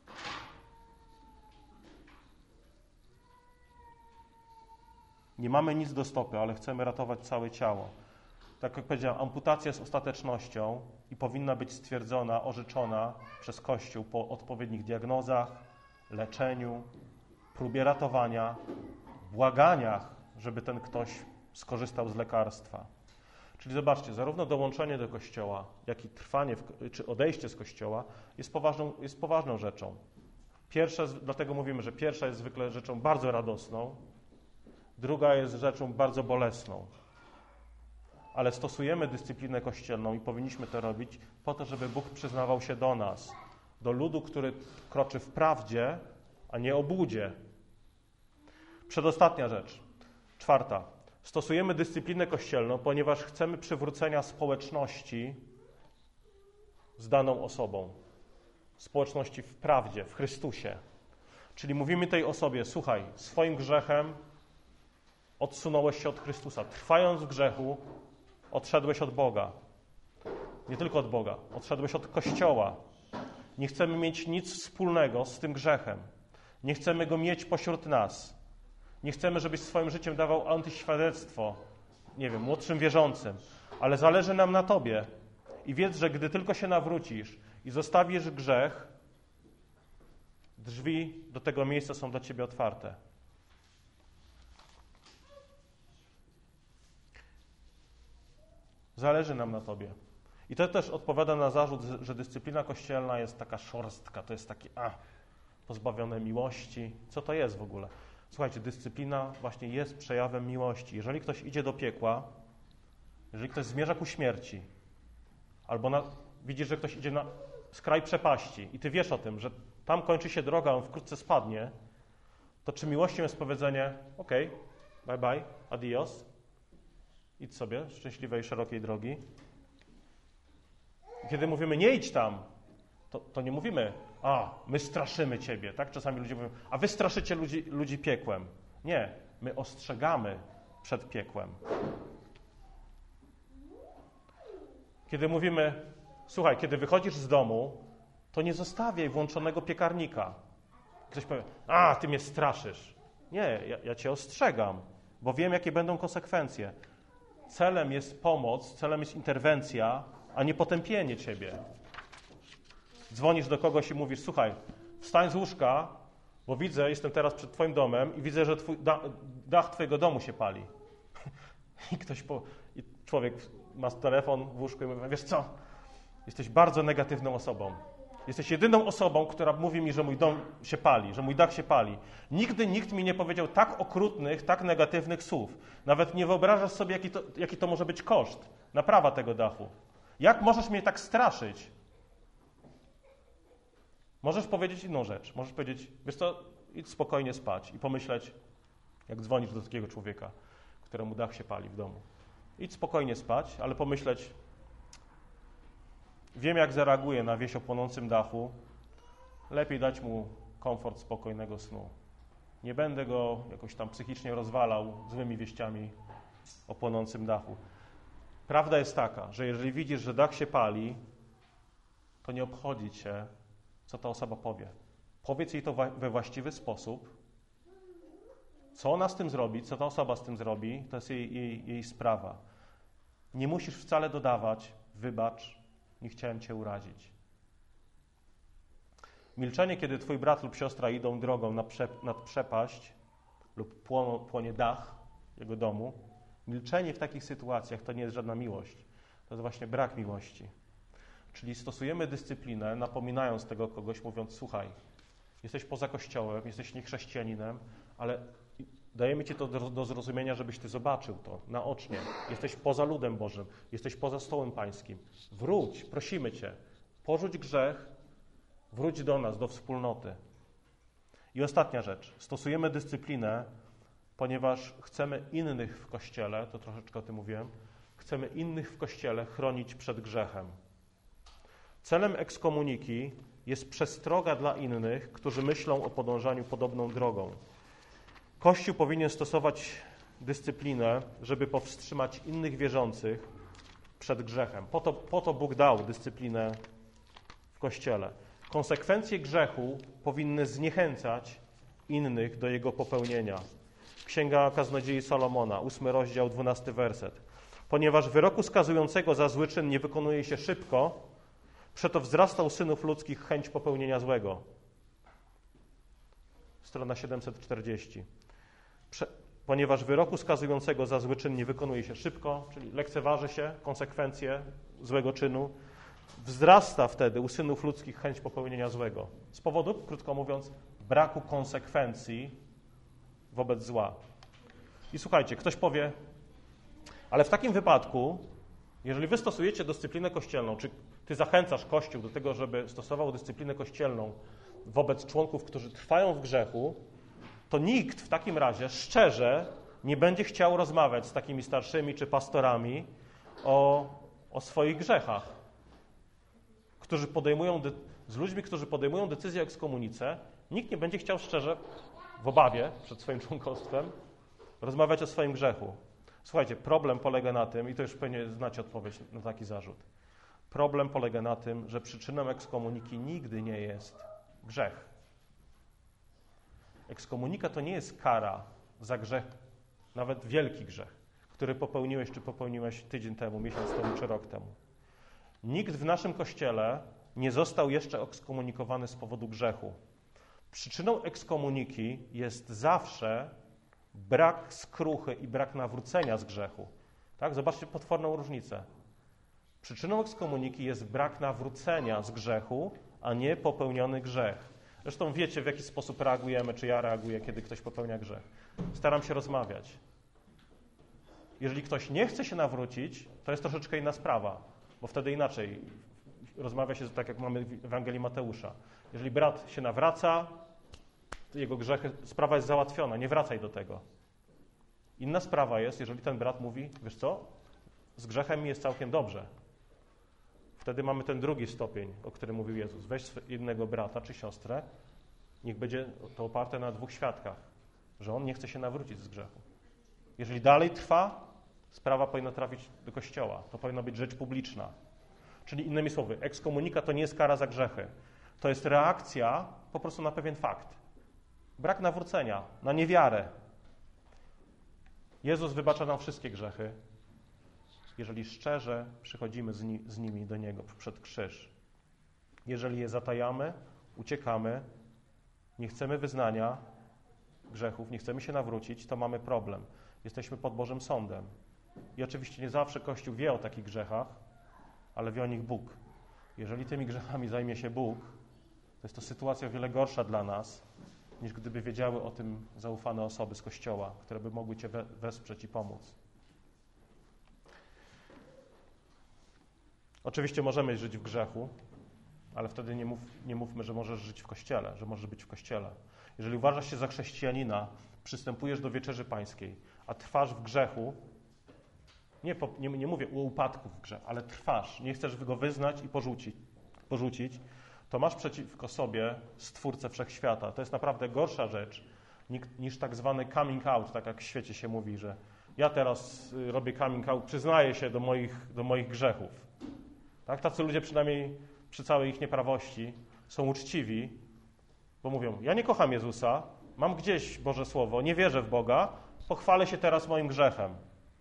Nie mamy nic do stopy, ale chcemy ratować całe ciało. Tak jak powiedziałem, amputacja jest ostatecznością i powinna być stwierdzona, orzeczona przez Kościół po odpowiednich diagnozach, leczeniu, próbie ratowania, błaganiach, żeby ten ktoś skorzystał z lekarstwa. Czyli zobaczcie, zarówno dołączenie do Kościoła, jak i trwanie czy odejście z Kościoła jest poważną rzeczą. Dlatego mówimy, że pierwsza jest zwykle rzeczą bardzo radosną, druga jest rzeczą bardzo bolesną. Ale stosujemy dyscyplinę kościelną i powinniśmy to robić po to, żeby Bóg przyznawał się do nas, do ludu, który kroczy w prawdzie, a nie obłudzie. Przedostatnia rzecz, czwarta. Stosujemy dyscyplinę kościelną, ponieważ chcemy przywrócenia społeczności z daną osobą. Społeczności w prawdzie, w Chrystusie. Czyli mówimy tej osobie, słuchaj, swoim grzechem odsunąłeś się od Chrystusa. Trwając w grzechu, odszedłeś od Boga. Nie tylko od Boga, odszedłeś od Kościoła. Nie chcemy mieć nic wspólnego z tym grzechem. Nie chcemy go mieć pośród nas. Nie chcemy, żebyś swoim życiem dawał antyświadectwo, młodszym wierzącym. Ale zależy nam na Tobie. I wiedz, że gdy tylko się nawrócisz i zostawisz grzech, Drzwi do tego miejsca są dla ciebie otwarte. Zależy nam na tobie. I to też odpowiada na zarzut, że dyscyplina kościelna jest taka szorstka, to jest takie pozbawione miłości. Co to jest w ogóle? Słuchajcie, dyscyplina właśnie jest przejawem miłości. Jeżeli ktoś idzie do piekła, jeżeli ktoś zmierza ku śmierci, albo widzisz, że ktoś idzie na skraj przepaści i ty wiesz o tym, że tam kończy się droga, on wkrótce spadnie, to czy miłością jest powiedzenie okej, bye bye, adios, idź sobie szczęśliwej, szerokiej drogi. Kiedy mówimy nie idź tam, to nie mówimy my straszymy ciebie, tak? Czasami ludzie mówią, a wy straszycie ludzi piekłem. Nie, my ostrzegamy przed piekłem. Kiedy mówimy, słuchaj, kiedy wychodzisz z domu, to nie zostawiaj włączonego piekarnika. Ktoś powie, ty mnie straszysz. Nie, ja cię ostrzegam, bo wiem, jakie będą konsekwencje. Celem jest pomoc, celem jest interwencja, a nie potępienie ciebie. Dzwonisz do kogoś i mówisz, słuchaj, wstań z łóżka, bo widzę, jestem teraz przed twoim domem i widzę, że dach twojego domu się pali. I człowiek ma telefon w łóżku i mówi, wiesz co, jesteś bardzo negatywną osobą. Jesteś jedyną osobą, która mówi mi, że mój dom się pali, że mój dach się pali. Nigdy nikt mi nie powiedział tak okrutnych, tak negatywnych słów. Nawet nie wyobrażasz sobie, jaki to może być koszt naprawa tego dachu. Jak możesz mnie tak straszyć? Możesz powiedzieć inną rzecz. Możesz powiedzieć, wiesz co, idź spokojnie spać i pomyśleć, jak dzwonisz do takiego człowieka, któremu dach się pali w domu. Idź spokojnie spać, ale pomyśleć, wiem, jak zareaguje na wieś o płonącym dachu, lepiej dać mu komfort spokojnego snu. Nie będę go jakoś tam psychicznie rozwalał złymi wieściami o płonącym dachu. Prawda jest taka, że jeżeli widzisz, że dach się pali, to nie obchodzi cię, co ta osoba powie. Powiedz jej to we właściwy sposób. Co ona z tym zrobi, co ta osoba z tym zrobi, to jest jej sprawa. Nie musisz wcale dodawać, wybacz, nie chciałem cię urazić. Milczenie, kiedy twój brat lub siostra idą drogą nad przepaść lub płonie dach jego domu, milczenie w takich sytuacjach to nie jest żadna miłość. To jest właśnie brak miłości. Czyli stosujemy dyscyplinę, napominając tego kogoś, mówiąc, słuchaj, jesteś poza Kościołem, jesteś niechrześcijaninem, ale dajemy ci to do zrozumienia, żebyś ty zobaczył to naocznie. Jesteś poza ludem Bożym, jesteś poza stołem pańskim. Wróć, prosimy cię, porzuć grzech, wróć do nas, do wspólnoty. I ostatnia rzecz. Stosujemy dyscyplinę, ponieważ chcemy innych w Kościele, to troszeczkę o tym mówiłem, chcemy innych w Kościele chronić przed grzechem. Celem ekskomuniki jest przestroga dla innych, którzy myślą o podążaniu podobną drogą. Kościół powinien stosować dyscyplinę, żeby powstrzymać innych wierzących przed grzechem. Po to Bóg dał dyscyplinę w Kościele. Konsekwencje grzechu powinny zniechęcać innych do jego popełnienia. Księga Kaznodziei Salomona, 8 rozdział, 12 werset. Ponieważ wyroku skazującego za zły czyn nie wykonuje się szybko, przeto wzrasta u synów ludzkich chęć popełnienia złego. Strona 740. Ponieważ wyroku skazującego za zły czyn nie wykonuje się szybko, czyli lekceważy się konsekwencje złego czynu, wzrasta wtedy u synów ludzkich chęć popełnienia złego. Z powodu, krótko mówiąc, braku konsekwencji wobec zła. I słuchajcie, ktoś powie, ale w takim wypadku, jeżeli wy stosujecie dyscyplinę kościelną, czy ty zachęcasz Kościół do tego, żeby stosował dyscyplinę kościelną wobec członków, którzy trwają w grzechu, to nikt w takim razie szczerze nie będzie chciał rozmawiać z takimi starszymi czy pastorami o swoich grzechach. Z ludźmi, którzy podejmują decyzję o ekskomunice, nikt nie będzie chciał szczerze, w obawie przed swoim członkostwem, rozmawiać o swoim grzechu. Słuchajcie, problem polega na tym, i to już pewnie znacie odpowiedź na taki zarzut, problem polega na tym, że przyczyną ekskomuniki nigdy nie jest grzech. Ekskomunika to nie jest kara za grzech, nawet wielki grzech, który popełniłeś czy popełniłeś tydzień temu, miesiąc temu czy rok temu. Nikt w naszym Kościele nie został jeszcze ekskomunikowany z powodu grzechu. Przyczyną ekskomuniki jest zawsze brak skruchy i brak nawrócenia z grzechu. Tak? Zobaczcie potworną różnicę. Przyczyną ekskomuniki jest brak nawrócenia z grzechu, a nie popełniony grzech. Zresztą wiecie, w jaki sposób reagujemy, czy ja reaguję, kiedy ktoś popełnia grzech. Staram się rozmawiać. Jeżeli ktoś nie chce się nawrócić, to jest troszeczkę inna sprawa, bo wtedy inaczej rozmawia się tak, jak mamy w Ewangelii Mateusza. Jeżeli brat się nawraca, to jego grzechy, sprawa jest załatwiona, nie wracaj do tego. Inna sprawa jest, jeżeli ten brat mówi, wiesz co, z grzechem mi jest całkiem dobrze. Wtedy mamy ten drugi stopień, o którym mówił Jezus. Weź jednego brata czy siostrę, niech będzie to oparte na 2 świadkach, że on nie chce się nawrócić z grzechu. Jeżeli dalej trwa, sprawa powinna trafić do Kościoła. To powinna być rzecz publiczna. Czyli innymi słowy, ekskomunika to nie jest kara za grzechy. To jest reakcja po prostu na pewien fakt. Brak nawrócenia, na niewiarę. Jezus wybacza nam wszystkie grzechy, jeżeli szczerze przychodzimy z nimi do Niego przed krzyż. Jeżeli je zatajamy, uciekamy, nie chcemy wyznania grzechów, nie chcemy się nawrócić, to mamy problem. Jesteśmy pod Bożym sądem. I oczywiście nie zawsze Kościół wie o takich grzechach, ale wie o nich Bóg. Jeżeli tymi grzechami zajmie się Bóg, to jest to sytuacja o wiele gorsza dla nas, niż gdyby wiedziały o tym zaufane osoby z Kościoła, które by mogły Cię wesprzeć i pomóc. Oczywiście możemy żyć w grzechu, ale wtedy nie mówmy, że możesz żyć w Kościele, że możesz być w Kościele. Jeżeli uważasz się za chrześcijanina, przystępujesz do Wieczerzy Pańskiej, a trwasz w grzechu, nie mówię o upadku w grzech, ale trwasz, nie chcesz go wyznać i porzucić, to masz przeciwko sobie Stwórcę Wszechświata. To jest naprawdę gorsza rzecz niż tak zwany coming out, tak jak w świecie się mówi, że ja teraz robię coming out, przyznaję się do moich grzechów. Tak? Tacy ludzie przynajmniej przy całej ich nieprawości są uczciwi, bo mówią, ja nie kocham Jezusa, mam gdzieś Boże Słowo, nie wierzę w Boga, pochwalę się teraz moim grzechem.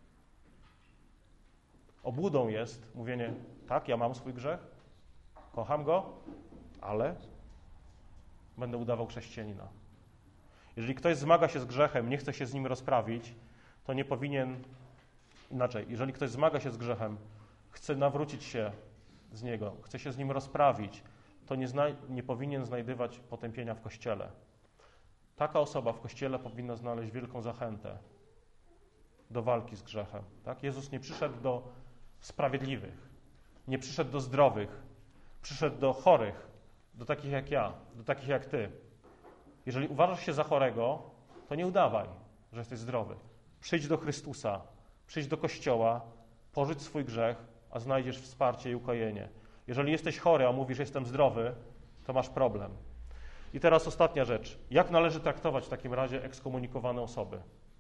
Obłudą jest mówienie, tak, ja mam swój grzech, kocham go, ale będę udawał chrześcijanina. Jeżeli ktoś zmaga się z grzechem, nie chce się z nim rozprawić, to nie powinien, inaczej, jeżeli ktoś zmaga się z grzechem, chce nawrócić się z niego, chce się z nim rozprawić, to nie powinien znajdywać potępienia w Kościele. Taka osoba w Kościele powinna znaleźć wielką zachętę do walki z grzechem. Tak? Jezus nie przyszedł do sprawiedliwych, nie przyszedł do zdrowych, przyszedł do chorych, do takich jak ja, do takich jak ty. Jeżeli uważasz się za chorego, to nie udawaj, że jesteś zdrowy. Przyjdź do Chrystusa, przyjdź do Kościoła, porzuć swój grzech, a znajdziesz wsparcie i ukojenie. Jeżeli jesteś chory, a mówisz, że jestem zdrowy, to masz problem. I teraz ostatnia rzecz. Jak należy traktować w takim razie ekskomunikowane osoby?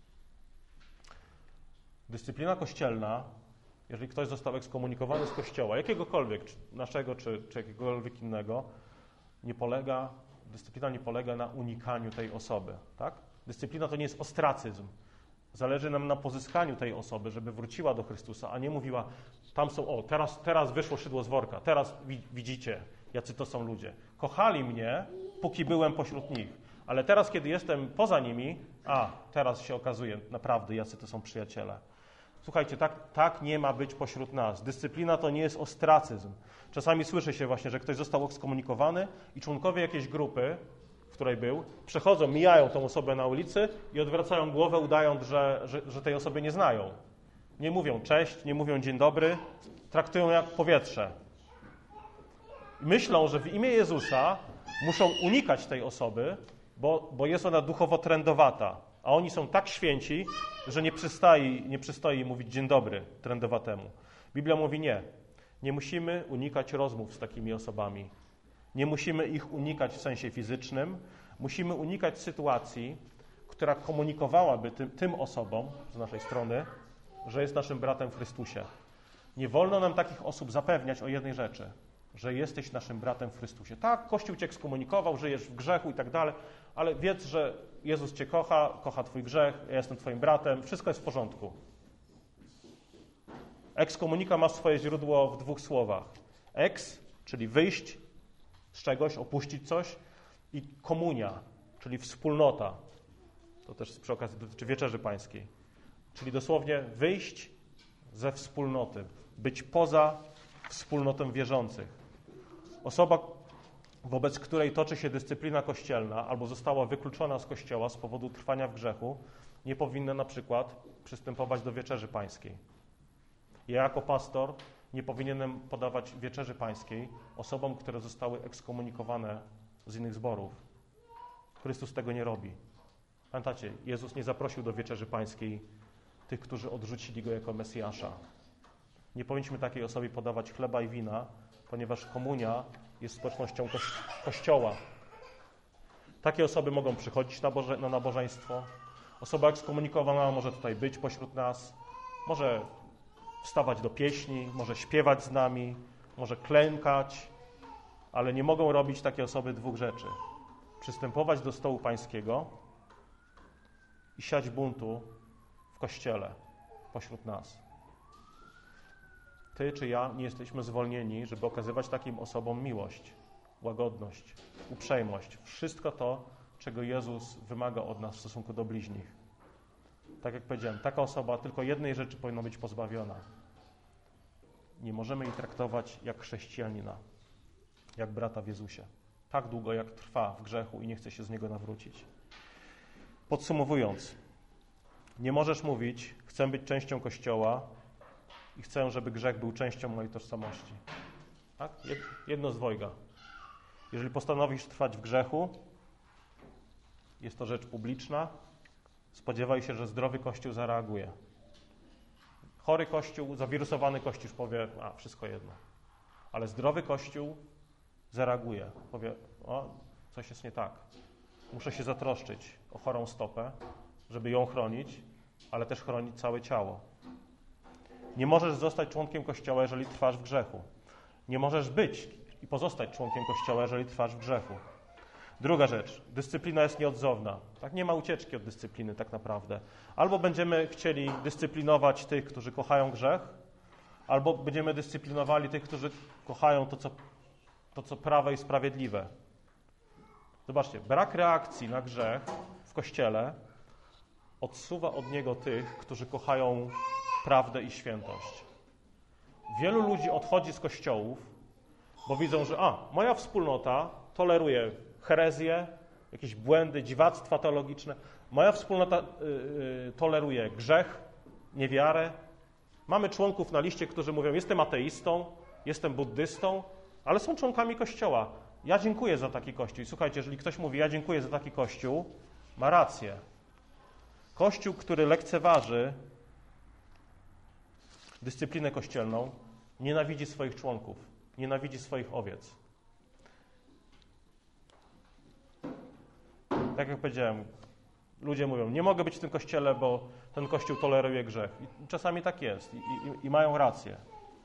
Dyscyplina kościelna, jeżeli ktoś został ekskomunikowany z Kościoła, jakiegokolwiek, czy naszego, czy jakiegokolwiek innego, dyscyplina nie polega na unikaniu tej osoby. Tak? Dyscyplina to nie jest ostracyzm. Zależy nam na pozyskaniu tej osoby, żeby wróciła do Chrystusa, a nie mówiła, tam są, teraz wyszło szydło z worka, teraz widzicie, jacy to są ludzie. Kochali mnie, póki byłem pośród nich, ale teraz, kiedy jestem poza nimi, teraz się okazuje naprawdę, jacy to są przyjaciele. Słuchajcie, tak nie ma być pośród nas. Dyscyplina to nie jest ostracyzm. Czasami słyszy się właśnie, że ktoś został ekskomunikowany i członkowie jakiejś grupy, w której był, przechodzą, mijają tą osobę na ulicy i odwracają głowę, udając, że tej osoby nie znają. Nie mówią cześć, nie mówią dzień dobry, traktują jak powietrze. Myślą, że w imię Jezusa muszą unikać tej osoby, bo jest ona duchowo trędowata, a oni są tak święci, że nie przystoi mówić dzień dobry trędowatemu. Biblia mówi nie. Nie musimy unikać rozmów z takimi osobami. Nie musimy ich unikać w sensie fizycznym. Musimy unikać sytuacji, która komunikowałaby tym osobom z naszej strony, że jest naszym bratem w Chrystusie. Nie wolno nam takich osób zapewniać o jednej rzeczy, że jesteś naszym bratem w Chrystusie. Tak, Kościół cię ekskomunikował, żyjesz w grzechu i tak dalej, ale wiedz, że Jezus cię kocha twój grzech, ja jestem twoim bratem, wszystko jest w porządku. Ekskomunika ma swoje źródło w 2 słowach. Eks, czyli wyjść z czegoś, opuścić coś, I komunia, czyli wspólnota, to też przy okazji dotyczy Wieczerzy Pańskiej, czyli dosłownie wyjść ze wspólnoty, być poza wspólnotą wierzących. Osoba, wobec której toczy się dyscyplina kościelna albo została wykluczona z Kościoła z powodu trwania w grzechu, nie powinna na przykład przystępować do Wieczerzy Pańskiej. Ja jako pastor nie powinienem podawać Wieczerzy Pańskiej osobom, które zostały ekskomunikowane z innych zborów. Chrystus tego nie robi. Pamiętacie, Jezus nie zaprosił do Wieczerzy Pańskiej tych, którzy odrzucili Go jako Mesjasza. Nie powinniśmy takiej osobie podawać chleba i wina, ponieważ komunia jest społecznością Kościoła. Takie osoby mogą przychodzić na nabożeństwo. Osoba ekskomunikowana może tutaj być pośród nas, może wstawać do pieśni, może śpiewać z nami, może klękać, ale nie mogą robić takie osoby dwóch rzeczy. Przystępować do stołu pańskiego i siać buntu w Kościele pośród nas. Ty czy ja nie jesteśmy zwolnieni, żeby okazywać takim osobom miłość, łagodność, uprzejmość. Wszystko to, czego Jezus wymaga od nas w stosunku do bliźnich. Tak jak powiedziałem, taka osoba tylko jednej rzeczy powinna być pozbawiona. Nie możemy jej traktować jak chrześcijanina, jak brata w Jezusie. Tak długo, jak trwa w grzechu i nie chce się z niego nawrócić. Podsumowując, nie możesz mówić, chcę być częścią Kościoła i chcę, żeby grzech był częścią mojej tożsamości. Tak? Jedno z dwojga. Jeżeli postanowisz trwać w grzechu, jest to rzecz publiczna, spodziewaj się, że zdrowy Kościół zareaguje. Chory Kościół, zawirusowany Kościół już powie, wszystko jedno. Ale zdrowy Kościół zareaguje. Powie, coś jest nie tak. Muszę się zatroszczyć o chorą stopę, żeby ją chronić, ale też chronić całe ciało. Nie możesz zostać członkiem Kościoła, jeżeli trwasz w grzechu. Nie możesz być i pozostać członkiem Kościoła, jeżeli trwasz w grzechu. Druga rzecz, dyscyplina jest nieodzowna. Tak, nie ma ucieczki od dyscypliny tak naprawdę. Albo będziemy chcieli dyscyplinować tych, którzy kochają grzech, albo będziemy dyscyplinowali tych, którzy kochają to, co prawe i sprawiedliwe. Zobaczcie, brak reakcji na grzech w Kościele odsuwa od niego tych, którzy kochają prawdę i świętość. Wielu ludzi odchodzi z kościołów, bo widzą, że moja wspólnota toleruje herezję, jakieś błędy, dziwactwa teologiczne. Moja wspólnota toleruje grzech, niewiarę. Mamy członków na liście, którzy mówią, jestem ateistą, jestem buddystą, ale są członkami Kościoła. Ja dziękuję za taki Kościół. I słuchajcie, jeżeli ktoś mówi, ja dziękuję za taki Kościół, ma rację. Kościół, który lekceważy dyscyplinę kościelną, nienawidzi swoich członków, nienawidzi swoich owiec. Tak jak powiedziałem, ludzie mówią, nie mogę być w tym kościele, bo ten kościół toleruje grzech. I czasami tak jest i mają rację.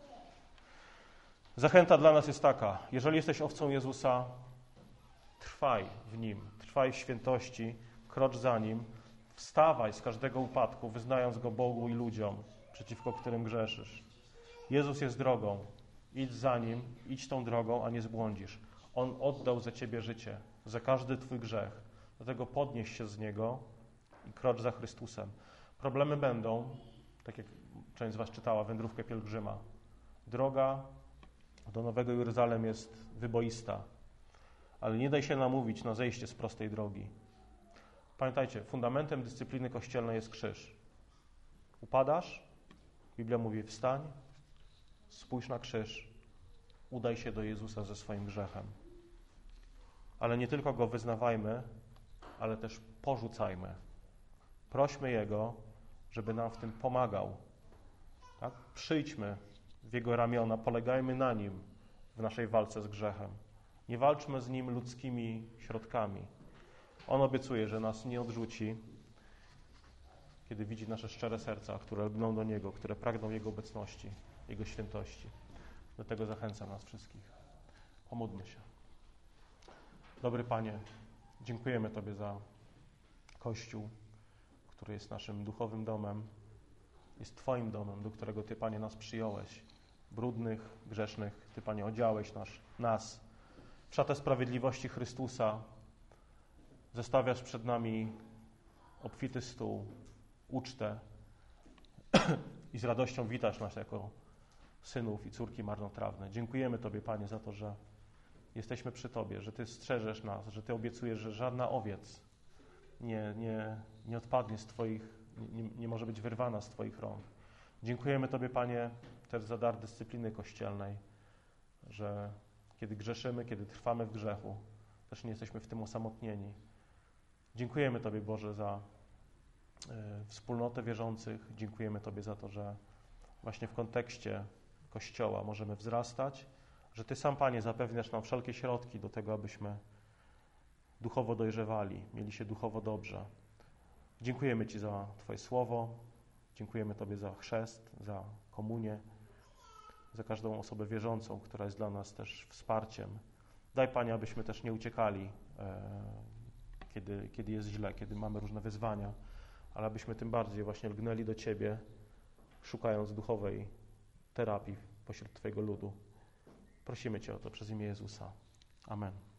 Zachęta dla nas jest taka, jeżeli jesteś owcą Jezusa, trwaj w Nim, trwaj w świętości, krocz za Nim, wstawaj z każdego upadku, wyznając Go Bogu i ludziom, przeciwko którym grzeszysz. Jezus jest drogą, idź za Nim, idź tą drogą, a nie zbłądzisz. On oddał za ciebie życie, za każdy twój grzech. Dlatego podnieś się z Niego i krocz za Chrystusem. Problemy będą, tak jak część z was czytała, wędrówkę pielgrzyma. Droga do Nowego Jeruzalem jest wyboista, ale nie daj się namówić na zejście z prostej drogi. Pamiętajcie, fundamentem dyscypliny kościelnej jest krzyż. Upadasz, Biblia mówi, wstań, spójrz na krzyż, udaj się do Jezusa ze swoim grzechem. Ale nie tylko Go wyznawajmy, ale też porzucajmy. Prośmy Jego, żeby nam w tym pomagał. Tak? Przyjdźmy w Jego ramiona, polegajmy na Nim w naszej walce z grzechem. Nie walczmy z Nim ludzkimi środkami. On obiecuje, że nas nie odrzuci, kiedy widzi nasze szczere serca, które lgną do Niego, które pragną Jego obecności, Jego świętości. Do tego zachęcam nas wszystkich. Pomódlmy się. Dobry Panie, dziękujemy Tobie za Kościół, który jest naszym duchowym domem, jest Twoim domem, do którego Ty, Panie, nas przyjąłeś. Brudnych, grzesznych, Ty, Panie, odziałeś nas w szatę sprawiedliwości Chrystusa, zestawiasz przed nami obfity stół, ucztę i z radością witasz nas jako synów i córki marnotrawne. Dziękujemy Tobie, Panie, za to, że jesteśmy przy Tobie, że Ty strzeżesz nas, że Ty obiecujesz, że żadna owiec nie odpadnie z Twoich, nie może być wyrwana z Twoich rąk. Dziękujemy Tobie, Panie, też za dar dyscypliny kościelnej, że kiedy grzeszymy, kiedy trwamy w grzechu, też nie jesteśmy w tym osamotnieni. Dziękujemy Tobie, Boże, za wspólnotę wierzących. Dziękujemy Tobie za to, że właśnie w kontekście Kościoła możemy wzrastać, że Ty sam, Panie, zapewniasz nam wszelkie środki do tego, abyśmy duchowo dojrzewali, mieli się duchowo dobrze. Dziękujemy Ci za Twoje słowo, dziękujemy Tobie za chrzest, za komunię, za każdą osobę wierzącą, która jest dla nas też wsparciem. Daj, Panie, abyśmy też nie uciekali, kiedy jest źle, kiedy mamy różne wyzwania, ale abyśmy tym bardziej właśnie lgnęli do Ciebie, szukając duchowej terapii pośród Twojego ludu. Prosimy Cię o to przez imię Jezusa. Amen.